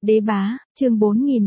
Đế bá, chương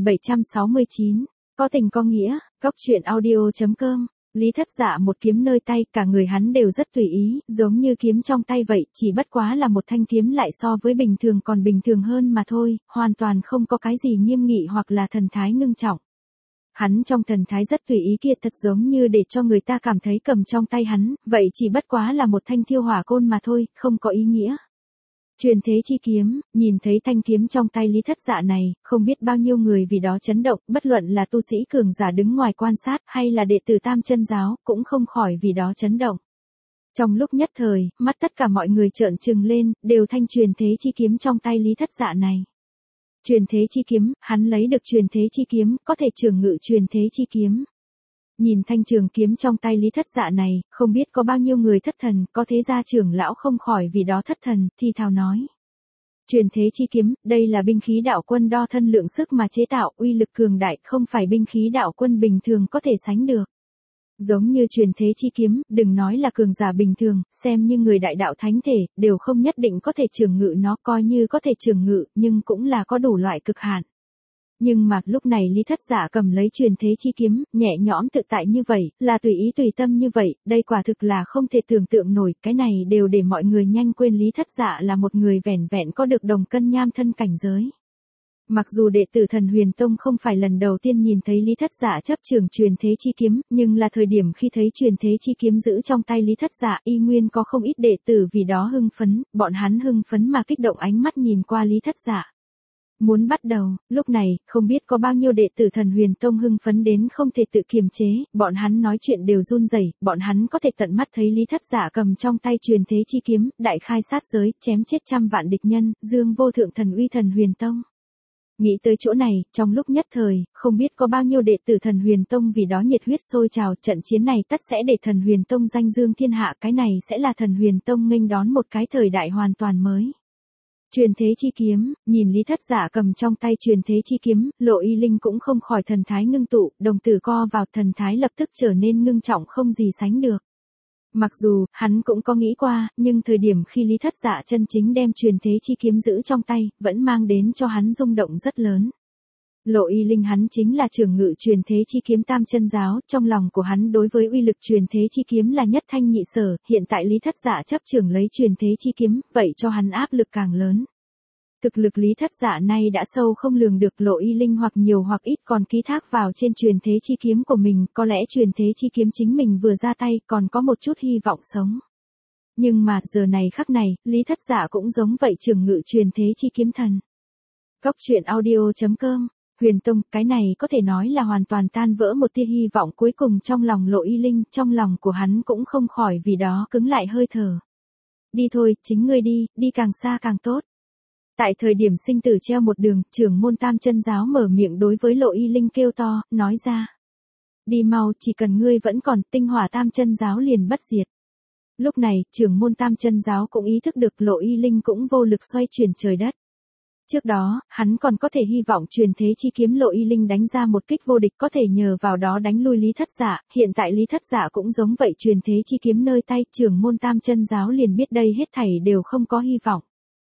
4769, có tình có nghĩa, góc truyện audio.com. Lý Thất Dạ một kiếm nơi tay, cả người hắn đều rất tùy ý, giống như kiếm trong tay vậy, chỉ bất quá là một thanh kiếm lại so với bình thường còn bình thường hơn mà thôi, hoàn toàn không có cái gì nghiêm nghị hoặc là thần thái ngưng trọng. Hắn trong thần thái rất tùy ý kia thật giống như để cho người ta cảm thấy cầm trong tay hắn, vậy chỉ bất quá là một thanh thiêu hỏa côn mà thôi, không có ý nghĩa. Truyền thế chi kiếm, nhìn thấy thanh kiếm trong tay Lý Thất Dạ này, không biết bao nhiêu người vì đó chấn động, bất luận là tu sĩ cường giả đứng ngoài quan sát hay là đệ tử Tam Chân Giáo, cũng không khỏi vì đó chấn động. Trong lúc nhất thời, mắt tất cả mọi người trợn trừng lên, đều thanh truyền thế chi kiếm trong tay Lý Thất Dạ này. Truyền thế chi kiếm, hắn lấy được truyền thế chi kiếm, có thể trường ngự truyền thế chi kiếm. Nhìn thanh trường kiếm trong tay Lý Thất Dạ này, không biết có bao nhiêu người thất thần, có thế gia trưởng lão không khỏi vì đó thất thần, thì thào nói. Truyền thế chi kiếm, đây là binh khí đạo quân đo thân lượng sức mà chế tạo, uy lực cường đại, không phải binh khí đạo quân bình thường có thể sánh được. Giống như truyền thế chi kiếm, đừng nói là cường giả bình thường, xem như người đại đạo thánh thể, đều không nhất định có thể trường ngự nó, coi như có thể trường ngự, nhưng cũng là có đủ loại cực hạn. Nhưng mà lúc này Lý Thất Dạ cầm lấy truyền thế chi kiếm, nhẹ nhõm tự tại như vậy, là tùy ý tùy tâm như vậy, đây quả thực là không thể tưởng tượng nổi, cái này đều để mọi người nhanh quên Lý Thất Dạ là một người vẻn vẹn có được đồng cân nham thân cảnh giới. Mặc dù đệ tử Thần Huyền Tông không phải lần đầu tiên nhìn thấy Lý Thất Dạ chấp trường truyền thế chi kiếm, nhưng là thời điểm khi thấy truyền thế chi kiếm giữ trong tay Lý Thất Dạ, y nguyên có không ít đệ tử vì đó hưng phấn, bọn hắn hưng phấn mà kích động ánh mắt nhìn qua Lý Thất Dạ. Muốn bắt đầu, lúc này, không biết có bao nhiêu đệ tử Thần Huyền Tông hưng phấn đến không thể tự kiềm chế, bọn hắn nói chuyện đều run rẩy, bọn hắn có thể tận mắt thấy Lý Thất Dạ cầm trong tay truyền thế chi kiếm, đại khai sát giới, chém chết trăm vạn địch nhân, dương vô thượng thần uy Thần Huyền Tông. Nghĩ tới chỗ này, trong lúc nhất thời, không biết có bao nhiêu đệ tử Thần Huyền Tông vì đó nhiệt huyết sôi trào, trận chiến này tất sẽ để Thần Huyền Tông danh dương thiên hạ, cái này sẽ là Thần Huyền Tông nghênh đón một cái thời đại hoàn toàn mới. Truyền thế chi kiếm, nhìn Lý Thất Dạ cầm trong tay truyền thế chi kiếm, Lộ Y Linh cũng không khỏi thần thái ngưng tụ, đồng tử co vào, thần thái lập tức trở nên ngưng trọng không gì sánh được. Mặc dù, hắn cũng có nghĩ qua, nhưng thời điểm khi Lý Thất Dạ chân chính đem truyền thế chi kiếm giữ trong tay, vẫn mang đến cho hắn rung động rất lớn. Lộ Y Linh hắn chính là trưởng ngự truyền thế chi kiếm Tam Chân Giáo, trong lòng của hắn đối với uy lực truyền thế chi kiếm là nhất thanh nhị sở, hiện tại Lý Thất Dạ chấp trưởng lấy truyền thế chi kiếm, vậy cho hắn áp lực càng lớn. Thực lực Lý Thất Dạ nay đã sâu không lường được, Lộ Y Linh hoặc nhiều hoặc ít còn ký thác vào trên truyền thế chi kiếm của mình, có lẽ truyền thế chi kiếm chính mình vừa ra tay còn có một chút hy vọng sống. Nhưng mà giờ này khắc này, Lý Thất Dạ cũng giống vậy trưởng ngự truyền thế chi kiếm thần. Góc truyện audio.com. Huyền Tông, cái này có thể nói là hoàn toàn tan vỡ một tia hy vọng cuối cùng trong lòng Lộ Y Linh, trong lòng của hắn cũng không khỏi vì đó cứng lại hơi thở. Đi thôi, chính ngươi đi càng xa càng tốt. Tại thời điểm sinh tử treo một đường, trưởng môn Tam Chân Giáo mở miệng đối với Lộ Y Linh kêu to, nói ra. Đi mau, chỉ cần ngươi vẫn còn, tinh hỏa Tam Chân Giáo liền bất diệt. Lúc này, trưởng môn Tam Chân Giáo cũng ý thức được Lộ Y Linh cũng vô lực xoay chuyển trời đất. Trước đó, hắn còn có thể hy vọng truyền thế chi kiếm Lộ Y Linh đánh ra một kích vô địch có thể nhờ vào đó đánh lui Lý Thất Dạ, hiện tại Lý Thất Dạ cũng giống vậy truyền thế chi kiếm nơi tay, trưởng môn Tam Chân Giáo liền biết đây hết thảy đều không có hy vọng.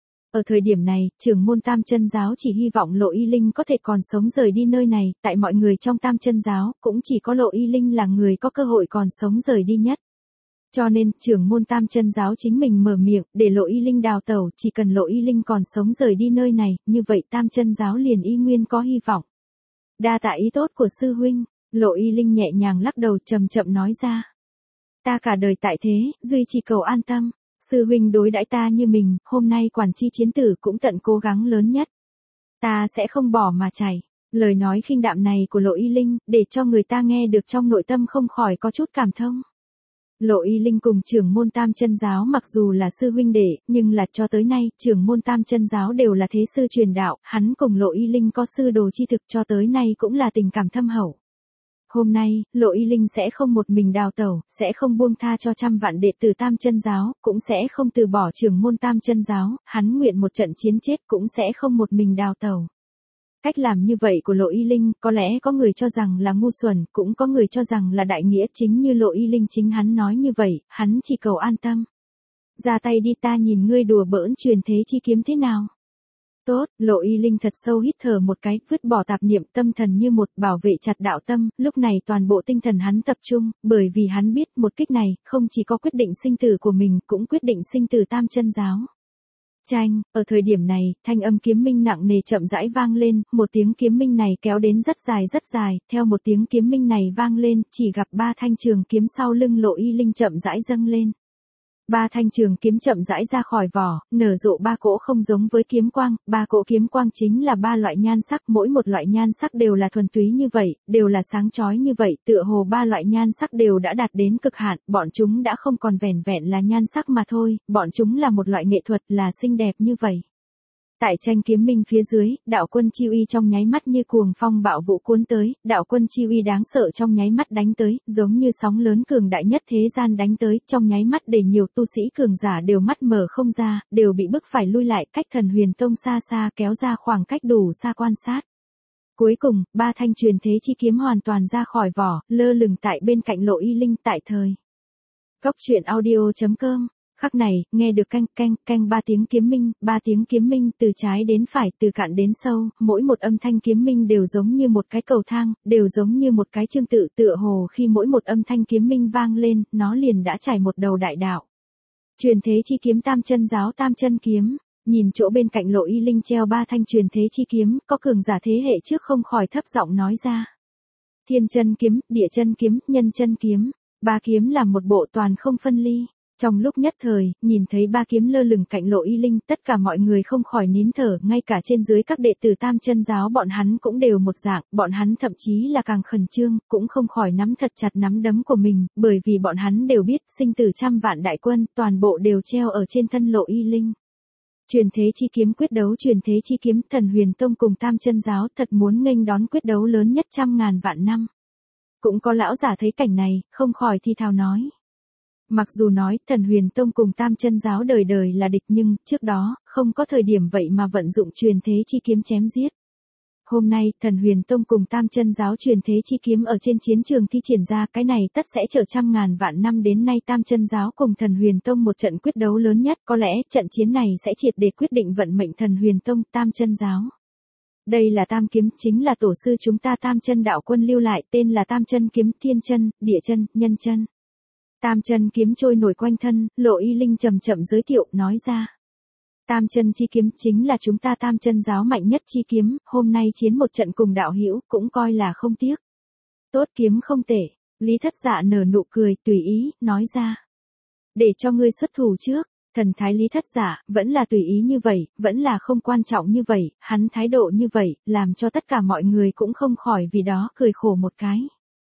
Ở thời điểm này, trưởng môn Tam Chân Giáo chỉ hy vọng Lộ Y Linh có thể còn sống rời đi nơi này, tại mọi người trong Tam Chân Giáo, cũng chỉ có Lộ Y Linh là người có cơ hội còn sống rời đi nhất. Cho nên, trưởng môn Tam Chân Giáo chính mình mở miệng, để Lộ Y Linh đào tẩu, chỉ cần Lộ Y Linh còn sống rời đi nơi này, như vậy Tam Chân Giáo liền y nguyên có hy vọng. Đa tạ ý tốt của sư huynh, Lộ Y Linh nhẹ nhàng lắc đầu chậm chậm nói ra. Ta cả đời tại thế, duy chỉ cầu an tâm, sư huynh đối đãi ta như mình, hôm nay quản chi chiến tử cũng tận cố gắng lớn nhất. Ta sẽ không bỏ mà chạy. Lời nói khinh đạm này của Lộ Y Linh, để cho người ta nghe được trong nội tâm không khỏi có chút cảm thông. Lộ Y Linh cùng trưởng môn Tam Chân Giáo mặc dù là sư huynh đệ, nhưng là cho tới nay, trưởng môn Tam Chân Giáo đều là thế sư truyền đạo, hắn cùng Lộ Y Linh có sư đồ chi thực cho tới nay cũng là tình cảm thâm hậu. Hôm nay, Lộ Y Linh sẽ không một mình đào tẩu, sẽ không buông tha cho trăm vạn đệ tử Tam Chân Giáo, cũng sẽ không từ bỏ trưởng môn Tam Chân Giáo, hắn nguyện một trận chiến chết cũng sẽ không một mình đào tẩu. Cách làm như vậy của Lộ Y Linh, có lẽ có người cho rằng là ngu xuẩn, cũng có người cho rằng là đại nghĩa, chính như Lộ Y Linh chính hắn nói như vậy, hắn chỉ cầu an tâm. Ra tay đi, ta nhìn ngươi đùa bỡn truyền thế chi kiếm thế nào. Tốt, Lộ Y Linh thật sâu hít thở một cái, vứt bỏ tạp niệm, tâm thần như một, bảo vệ chặt đạo tâm, lúc này toàn bộ tinh thần hắn tập trung, bởi vì hắn biết một kích này, không chỉ có quyết định sinh tử của mình, cũng quyết định sinh tử Tam Chân giáo. Chanh, ở thời điểm này, thanh âm kiếm minh nặng nề chậm rãi vang lên, một tiếng kiếm minh này kéo đến rất dài, theo một tiếng kiếm minh này vang lên, chỉ gặp ba thanh trường kiếm sau lưng Lộ Y Linh chậm rãi dâng lên. Ba thanh trường kiếm chậm rãi ra khỏi vỏ, nở rộ ba cỗ không giống với kiếm quang, ba cỗ kiếm quang chính là ba loại nhan sắc, mỗi một loại nhan sắc đều là thuần túy như vậy, đều là sáng chói như vậy, tựa hồ ba loại nhan sắc đều đã đạt đến cực hạn, bọn chúng đã không còn vẻn vẹn là nhan sắc mà thôi, bọn chúng là một loại nghệ thuật, là xinh đẹp như vậy. Tại tranh kiếm minh phía dưới, đạo quân chi uy trong nháy mắt như cuồng phong bạo vũ cuốn tới, đạo quân chi uy đáng sợ trong nháy mắt đánh tới, giống như sóng lớn cường đại nhất thế gian đánh tới, trong nháy mắt để nhiều tu sĩ cường giả đều mắt mở không ra, đều bị bức phải lui lại, cách Thần Huyền Tông xa xa kéo ra khoảng cách đủ xa quan sát. Cuối cùng, ba thanh truyền thế chi kiếm hoàn toàn ra khỏi vỏ, lơ lửng tại bên cạnh Lộ Y Linh tại thời. Góc truyện audio.com. Khắc này, nghe được canh ba tiếng kiếm minh từ trái đến phải, từ cạn đến sâu, mỗi một âm thanh kiếm minh đều giống như một cái cầu thang, đều giống như một cái chương tự, tựa hồ khi mỗi một âm thanh kiếm minh vang lên, nó liền đã trải một đầu đại đạo. Truyền thế chi kiếm Tam Chân giáo Tam Chân kiếm, nhìn chỗ bên cạnh Lộ Y Linh treo ba thanh truyền thế chi kiếm, có cường giả thế hệ trước không khỏi thấp giọng nói ra. Thiên chân kiếm, địa chân kiếm, nhân chân kiếm, ba kiếm là một bộ toàn không phân ly. Trong lúc nhất thời, nhìn thấy ba kiếm lơ lửng cạnh Lộ Y Linh, tất cả mọi người không khỏi nín thở, ngay cả trên dưới các đệ tử Tam Chân giáo bọn hắn cũng đều một dạng, bọn hắn thậm chí là càng khẩn trương, cũng không khỏi nắm thật chặt nắm đấm của mình, bởi vì bọn hắn đều biết, sinh tử trăm vạn đại quân, toàn bộ đều treo ở trên thân Lộ Y Linh. Truyền thế chi kiếm quyết đấu, truyền thế chi kiếm, Thần Huyền Tông cùng Tam Chân giáo thật muốn nghênh đón quyết đấu lớn nhất 100.000 vạn năm. Cũng có lão giả thấy cảnh này, không khỏi thi thào nói. Mặc dù nói Thần Huyền Tông cùng Tam Chân giáo đời đời là địch nhưng, trước đó, không có thời điểm vậy mà vận dụng truyền thế chi kiếm chém giết. Hôm nay, Thần Huyền Tông cùng Tam Chân giáo truyền thế chi kiếm ở trên chiến trường thi triển ra, cái này tất sẽ trở 100.000 vạn năm đến nay Tam Chân giáo cùng Thần Huyền Tông một trận quyết đấu lớn nhất, có lẽ trận chiến này sẽ triệt để quyết định vận mệnh Thần Huyền Tông, Tam Chân giáo. Đây là tam kiếm, chính là tổ sư chúng ta Tam Chân đạo quân lưu lại, tên là Tam Chân kiếm, thiên chân, địa chân, nhân chân. Tam chân kiếm trôi nổi quanh thân, Lộ Y Linh chậm chậm giới thiệu, nói ra. Tam chân chi kiếm chính là chúng ta Tam Chân giáo mạnh nhất chi kiếm, hôm nay chiến một trận cùng đạo hữu, cũng coi là không tiếc. Tốt, kiếm không tệ, Lý Thất Dạ nở nụ cười, tùy ý, nói ra. Để cho ngươi xuất thủ trước, thần thái Lý Thất Dạ, vẫn là tùy ý như vậy, vẫn là không quan trọng như vậy, hắn thái độ như vậy, làm cho tất cả mọi người cũng không khỏi vì đó cười khổ một cái.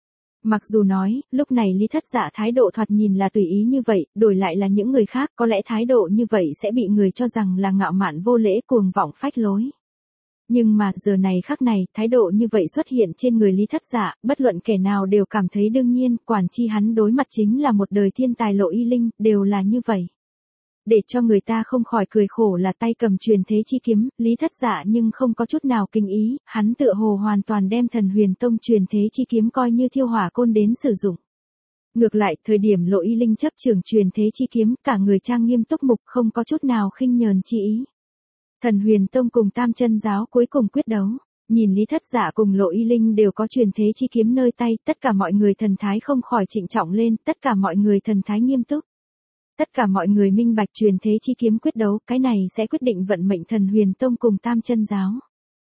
Mặc dù nói, lúc này Lý Thất Dạ thái độ thoạt nhìn là tùy ý như vậy, đổi lại là những người khác, có lẽ thái độ như vậy sẽ bị người cho rằng là ngạo mạn vô lễ, cuồng vọng phách lối. Nhưng mà, giờ này khắc này, thái độ như vậy xuất hiện trên người Lý Thất Dạ, bất luận kẻ nào đều cảm thấy đương nhiên, quản chi hắn đối mặt chính là một đời thiên tài Lộ Y Linh, đều là như vậy. Để cho người ta không khỏi cười khổ là tay cầm truyền thế chi kiếm, Lý Thất Dạ nhưng không có chút nào kinh ý, hắn tựa hồ hoàn toàn đem Thần Huyền Tông truyền thế chi kiếm coi như thiêu hỏa côn đến sử dụng. Ngược lại, thời điểm Lộ Y Linh chấp trường truyền thế chi kiếm, cả người trang nghiêm túc mục, không có chút nào khinh nhờn chi ý. Thần Huyền Tông cùng Tam Chân giáo cuối cùng quyết đấu, nhìn Lý Thất Dạ cùng Lộ Y Linh đều có truyền thế chi kiếm nơi tay, tất cả mọi người thần thái không khỏi trịnh trọng lên, tất cả mọi người thần thái nghiêm túc. Tất cả mọi người minh bạch truyền thế chi kiếm quyết đấu, cái này sẽ quyết định vận mệnh Thần Huyền Tông cùng Tam Chân giáo.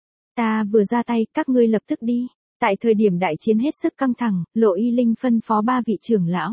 Ta vừa ra tay, các ngươi lập tức đi. Tại thời điểm đại chiến hết sức căng thẳng, Lộ Y Linh phân phó ba vị trưởng lão.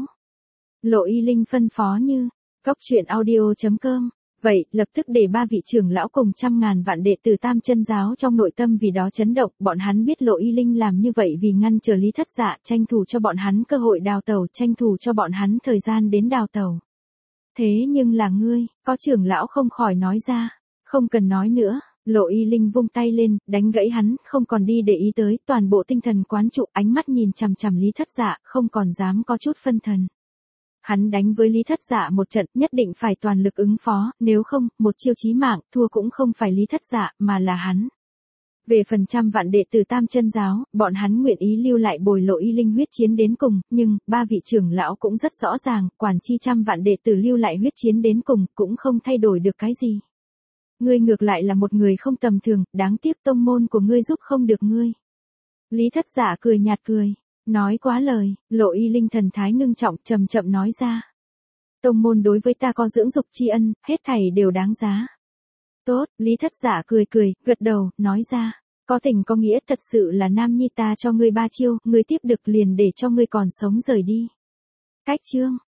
Lộ Y Linh phân phó như, góc truyện audio.com. Vậy, lập tức để ba vị trưởng lão cùng 100.000 vạn đệ tử Tam Chân giáo trong nội tâm vì đó chấn động, bọn hắn biết Lộ Y Linh làm như vậy vì ngăn trở Lý Thất Dạ, tranh thủ cho bọn hắn cơ hội đào tẩu, tranh thủ cho bọn hắn thời gian đến đào tẩu. Thế nhưng là ngươi, có trưởng lão không khỏi nói ra, không cần nói nữa, Lộ Y Linh vung tay lên, đánh gãy hắn, không còn đi để ý tới, toàn bộ tinh thần quán trụ, ánh mắt nhìn chằm chằm Lý Thất Dạ, không còn dám có chút phân thần. Hắn đánh với Lý Thất Dạ một trận, nhất định phải toàn lực ứng phó, nếu không, một chiêu chí mạng, thua cũng không phải Lý Thất Dạ, mà là hắn. Về phần 100 vạn đệ tử Tam Chân giáo, bọn hắn nguyện ý lưu lại bồi Lộ Y Linh huyết chiến đến cùng, nhưng, ba vị trưởng lão cũng rất rõ ràng, quản chi 100 vạn đệ tử lưu lại huyết chiến đến cùng, cũng không thay đổi được cái gì. Ngươi ngược lại là một người không tầm thường, đáng tiếc tông môn của ngươi giúp không được ngươi. Lý Thất Dạ cười nhạt cười. Nói quá lời, Lộ Y Linh thần thái ngưng trọng chậm chậm nói ra. Tông môn đối với ta có dưỡng dục tri ân, hết thảy đều đáng giá. Tốt, Lý Thất Dạ cười cười, gật đầu, nói ra. Có tình có nghĩa, thật sự là nam nhi, ta cho ngươi 3 chiêu, ngươi tiếp được liền để cho ngươi còn sống rời đi. Cách chương.